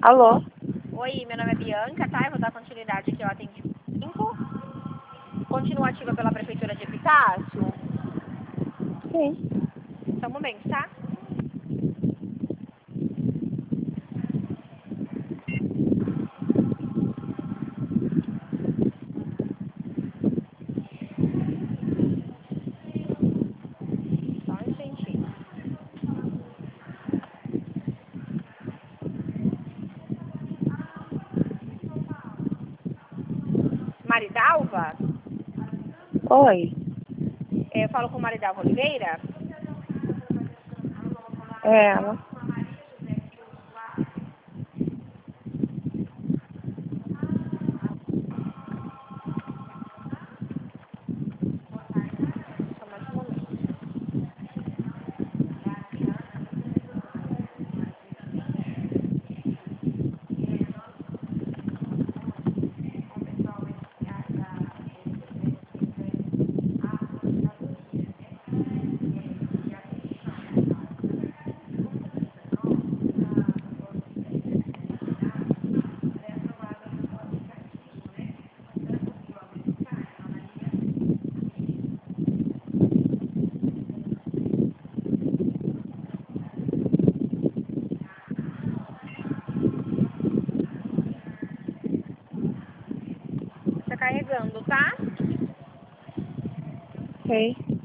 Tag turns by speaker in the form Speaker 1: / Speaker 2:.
Speaker 1: Alô?
Speaker 2: Oi, meu nome é Bianca, tá? Eu vou dar continuidade aqui ao atendimento. Continua ativa pela Prefeitura de Epitácio?
Speaker 1: Sim.
Speaker 2: Só um momento, tá? Só um instantinho. Maridalva?
Speaker 1: Oi.
Speaker 2: Eu falo com Maridalva Oliveira?
Speaker 1: É ela.
Speaker 2: Só mais um momento. Tá carregando, tá?
Speaker 1: Ok.